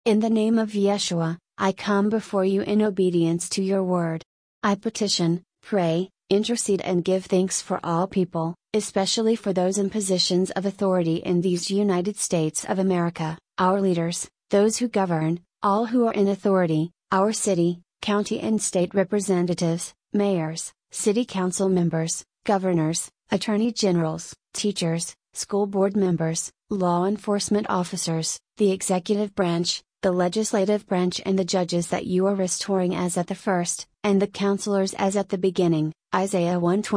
In the name of Yeshua, I come before you in obedience to your word. I petition, pray, intercede and give thanks for all people, especially for those in positions of authority in these United States of America, our leaders, those who govern, all who are in authority, our city, county and state representatives, mayors, city council members, governors, attorney generals, teachers, school board members, law enforcement officers, the executive branch, the legislative branch and the judges that you are restoring as at the first, and the counselors as at the beginning, Isaiah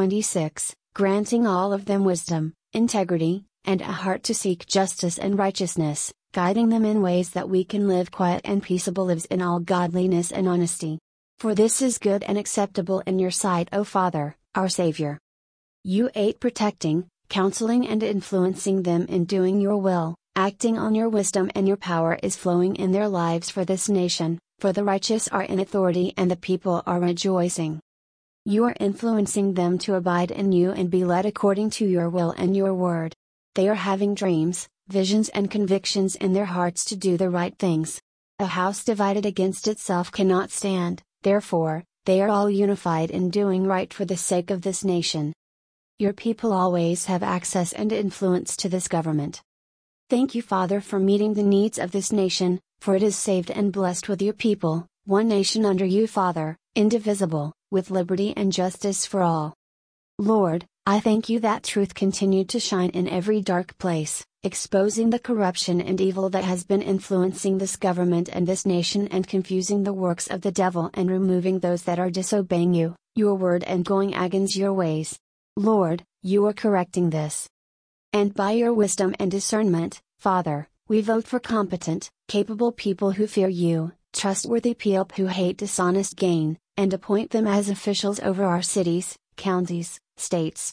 126, granting all of them wisdom, integrity, and a heart to seek justice and righteousness, guiding them in ways that we can live quiet and peaceable lives in all godliness and honesty. For this is good and acceptable in your sight, O Father, our Savior. You 8 protecting, counseling and influencing them in doing your will, acting on your wisdom and your power is flowing in their lives for this nation, for the righteous are in authority and the people are rejoicing. You are influencing them to abide in you and be led according to your will and your word. They are having dreams, visions and convictions in their hearts to do the right things. A house divided against itself cannot stand, therefore, they are all unified in doing right for the sake of this nation. Your people always have access and influence to this government. Thank you, Father, for meeting the needs of this nation, for it is saved and blessed with your people, one nation under you, Father, indivisible, with liberty and justice for all. Lord, I thank you that truth continued to shine in every dark place, exposing the corruption and evil that has been influencing this government and this nation and confusing the works of the devil and removing those that are disobeying you, your word and going against your ways. Lord, you are correcting this. And by your wisdom and discernment, Father, we vote for competent, capable people who fear you, trustworthy people who hate dishonest gain, and appoint them as officials over our cities, counties, states,